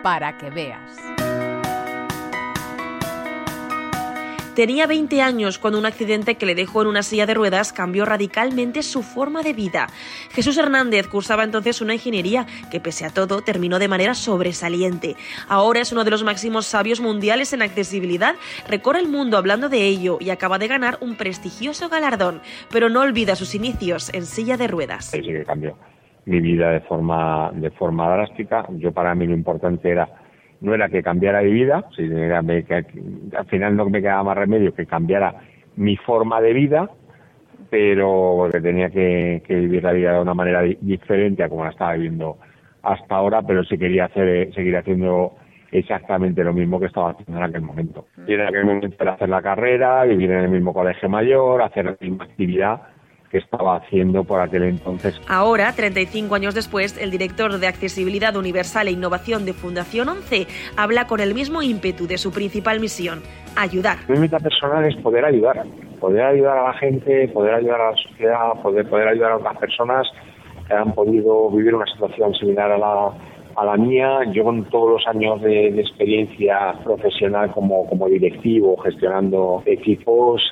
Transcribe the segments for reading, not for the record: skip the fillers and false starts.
para que veas. Tenía 20 años cuando un accidente que le dejó en una silla de ruedas cambió radicalmente su forma de vida. Jesús Hernández cursaba entonces una ingeniería que, pese a todo, terminó de manera sobresaliente. Ahora es uno de los máximos sabios mundiales en accesibilidad, recorre el mundo hablando de ello y acaba de ganar un prestigioso galardón, pero no olvida sus inicios en silla de ruedas. Sí que cambió mi vida de forma drástica. Para mí lo importante no era que cambiara mi vida, al final no me quedaba más remedio que cambiara mi forma de vida, pero que tenía que vivir la vida de una manera diferente a como la estaba viviendo hasta ahora, pero sí quería seguir haciendo exactamente lo mismo que estaba haciendo en aquel momento. Y en aquel momento era hacer la carrera, vivir en el mismo colegio mayor, hacer la misma actividad que estaba haciendo por aquel entonces. Ahora, 35 años después, el director de Accesibilidad Universal e Innovación de Fundación 11 habla con el mismo ímpetu de su principal misión: ayudar. Mi meta personal es poder ayudar a la gente, poder ayudar a la sociedad, poder ayudar a otras personas que han podido vivir una situación similar a la mía. Yo, con todos los años de experiencia profesional como directivo, gestionando equipos,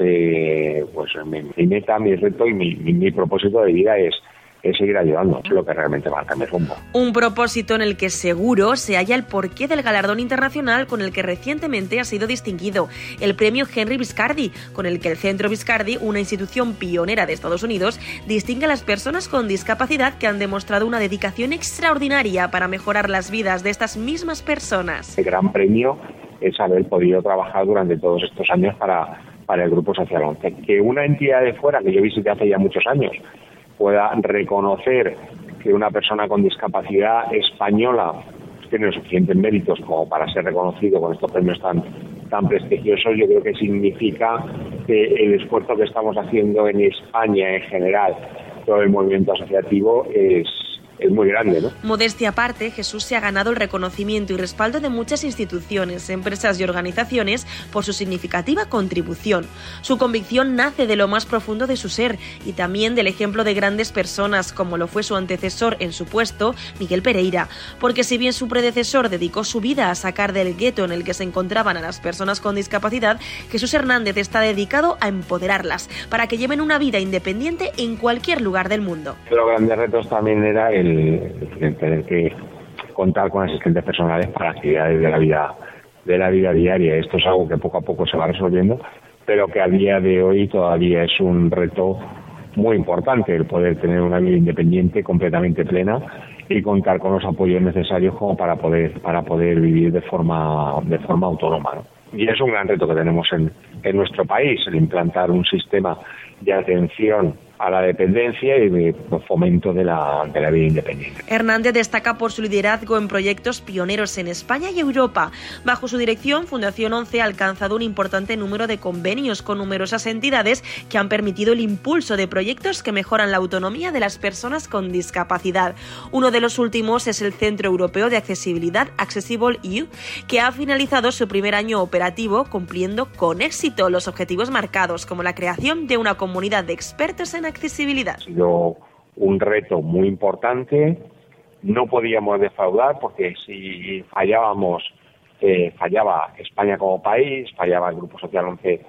pues mi meta, mi reto y mi propósito de vida es seguir ayudando, es lo que realmente marca mi rumbo. Un propósito en el que seguro se halla el porqué del galardón internacional con el que recientemente ha sido distinguido, el premio Henry Viscardi, con el que el Centro Viscardi, una institución pionera de Estados Unidos, distingue a las personas con discapacidad que han demostrado una dedicación extraordinaria para mejorar las vidas de estas mismas personas. El gran premio es haber podido trabajar durante todos estos años para el Grupo Social 11. Que una entidad de fuera, que yo visité hace ya muchos años, pueda reconocer que una persona con discapacidad española tiene los suficientes méritos como para ser reconocido con estos premios tan prestigiosos, yo creo que significa que el esfuerzo que estamos haciendo en España en general, todo el movimiento asociativo, es muy grande, ¿no? Modestia aparte, Jesús se ha ganado el reconocimiento y respaldo de muchas instituciones, empresas y organizaciones por su significativa contribución. Su convicción nace de lo más profundo de su ser y también del ejemplo de grandes personas, como lo fue su antecesor en su puesto, Miguel Pereira, porque si bien su predecesor dedicó su vida a sacar del gueto en el que se encontraban a las personas con discapacidad, Jesús Hernández está dedicado a empoderarlas para que lleven una vida independiente en cualquier lugar del mundo. Los grandes retos también era el tener que contar con asistentes personales para actividades de la vida diaria. Esto es algo que poco a poco se va resolviendo, pero que a día de hoy todavía es un reto muy importante, el poder tener una vida independiente completamente plena y contar con los apoyos necesarios como para poder vivir de forma autónoma, ¿no? Y es un gran reto que tenemos en nuestro país, el implantar un sistema de atención a la dependencia y de fomento de la vida independiente. Hernández destaca por su liderazgo en proyectos pioneros en España y Europa. Bajo su dirección, Fundación 11 ha alcanzado un importante número de convenios con numerosas entidades que han permitido el impulso de proyectos que mejoran la autonomía de las personas con discapacidad. Uno de los últimos es el Centro Europeo de Accesibilidad, Accessible EU, que ha finalizado su primer año operativo cumpliendo con éxito los objetivos marcados, como la creación de una comunidad de expertos en accesibilidad. Ha sido un reto muy importante, no podíamos defraudar porque si fallábamos, fallaba España como país, fallaba el Grupo Social 11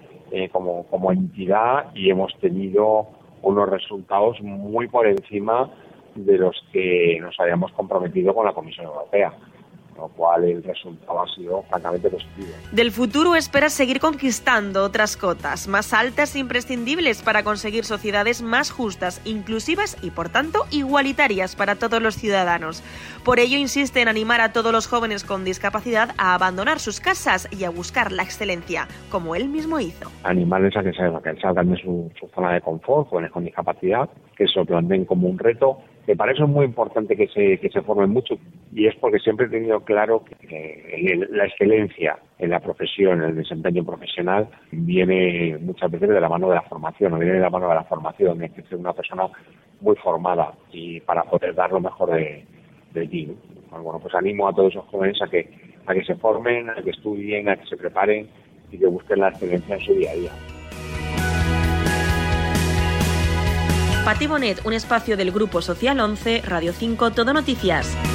como entidad, y hemos tenido unos resultados muy por encima de los que nos habíamos comprometido con la Comisión Europea, lo cual el resultado ha sido francamente positivo. Del futuro espera seguir conquistando otras cotas más altas e imprescindibles para conseguir sociedades más justas, inclusivas y, por tanto, igualitarias para todos los ciudadanos. Por ello, insiste en animar a todos los jóvenes con discapacidad a abandonar sus casas y a buscar la excelencia, como él mismo hizo. Animarles a que salgan de su zona de confort, jóvenes con discapacidad, que se lo planteen como un reto, que para eso es muy importante que se formen mucho, y es porque siempre he tenido claro que la excelencia en la profesión, en el desempeño profesional, viene muchas veces de la mano de la formación, hay que ser una persona muy formada y para poder dar lo mejor de ti, ¿no? Bueno, pues animo a todos esos jóvenes a que se formen, a que estudien, a que se preparen y que busquen la excelencia en su día a día. Pati Bonet, un espacio del Grupo Social 11, Radio 5, Todo Noticias.